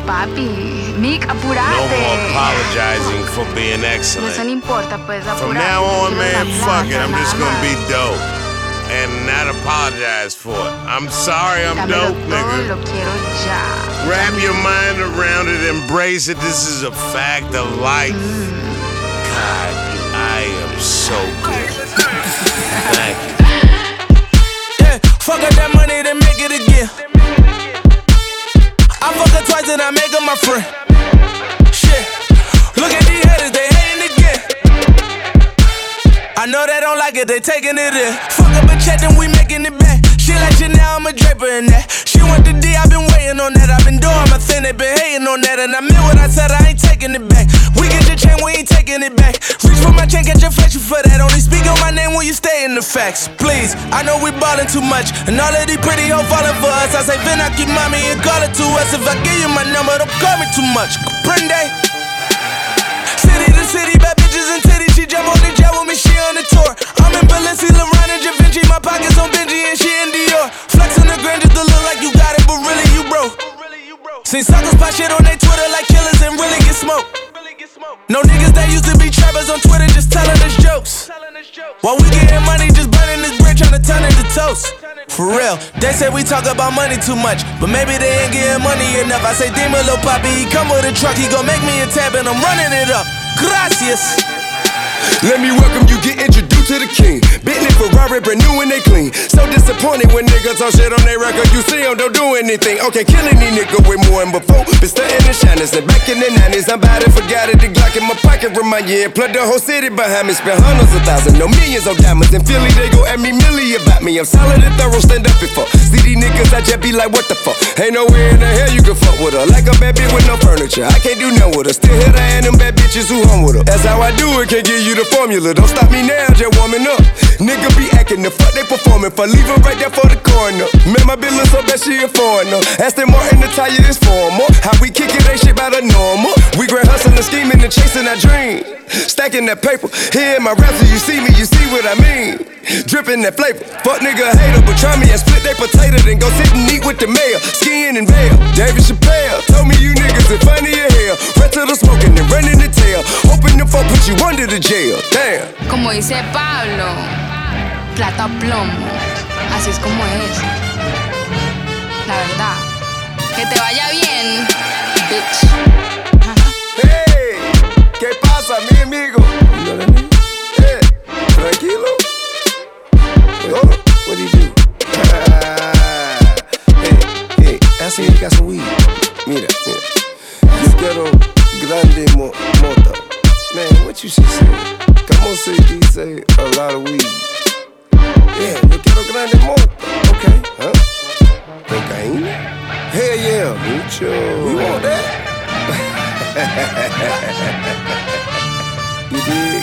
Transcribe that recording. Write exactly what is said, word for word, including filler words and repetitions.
papi. Mick, apurate. No more apologizing for being excellent. Eso no importa, pues, apurate. From now on, man, fuck it. I'm just gonna be dope. dope. And not apologize for it. I'm sorry I'm dope, nigga. Lo quiero ya. Wrap your mind around it, embrace it. This is a fact of life. Mm. God, I am so good. Thank you. Yeah, fuck up that money, then make it again. I fuck her twice and I make her my friend. Shit, look at these haters, they hating again. I know they don't like it, they taking it in. Fuck up a check, then we making it back. She like you now, I'm a draper in that. She want the D, I been waiting on that. I been doing my thing, they been hating on that. And I meant what I said, I ain't taking it back. We get your chain, we ain't taking it back. Reach for my chain, catch your flex, you for that. Only speak on my name when you stay in the facts. Please, I know we ballin' too much. And all of these pretty hoes falling for us. I say, Vin, I keep mommy and call it to us. If I give you my number, don't call me too much. Comprende? City to city, bad bitches and titties. She jump on the jet with me, she on the tour. I'm in Balenci, LeBron and Da Vinci. My pockets on Benji and she in Dior. Flex on the grand just to look like you got it, but really you broke. Seen suckers pop shit on they Twitter like killers and really get smoked. No niggas that used to be trappers on Twitter just telling us jokes. While we getting money, just burning this bread, trying to turn it to toast. For real, they say we talk about money too much, but maybe they ain't getting money enough. I say, Dima, lil' papi, he come with a truck, he gon' make me a tab and I'm running it up. Gracias. Let me welcome you, get introduced to the king. Bentley, Ferrari, brand new and they clean. So disappointed when niggas talk shit on their record. You see them, don't do anything. Okay, killing these niggas way more than before. Been stunting and shining since back in the nineties. I'm about to forget it, the Glock in my pocket remind you. Plug the whole city behind me. Spend hundreds of thousands, no millions on diamonds. In Philly, they go at me milli about me. I'm solid and thorough, stand up before. See these niggas, I just be like, what the fuck? Ain't nowhere in the hell you can fuck with her. Like a bad bitch with no furniture. I can't do nothing with her. Still hit her and them bad bitches who hung with her. That's how I do it, can't give you the formula. Don't stop me now, just warming up. Nigga be acting the fuck they performing for. Leave her right there for the corner. Man, my bitch look so bad she a foreigner. Aston Martin, the tire is formal. How we kick it, ain't shit about a normal. We grand hustling, scheming and chasing our dream. Stacking that paper. Here in my raps, you see me, you see what I mean. Dripping that flavor. Fuck nigga hater, but try me and split they potato. Then go sit and eat with the mayor. Skiing and veil. David Chappelle told me you niggas are funny as hell. Right to the smoking and running the tail. Hoping the fuck put you under the jail. Damn. Como dice Pablo, plata o plomo. Así es como es. La verdad. Que te vaya bien, bitch. Hey, ¿qué pasa, mi amigo? You know what I mean? Hey, tranquilo. Oh, what do you do? hey, hey, I see you got some weed. Mira, mira. Yo quiero grande mo mota. Man, what you should say? Como se dice a lot of weed. Yeah, yo quiero grande mota. Okay, huh? Cocaine? Hell yeah, mucho. We want that. You did.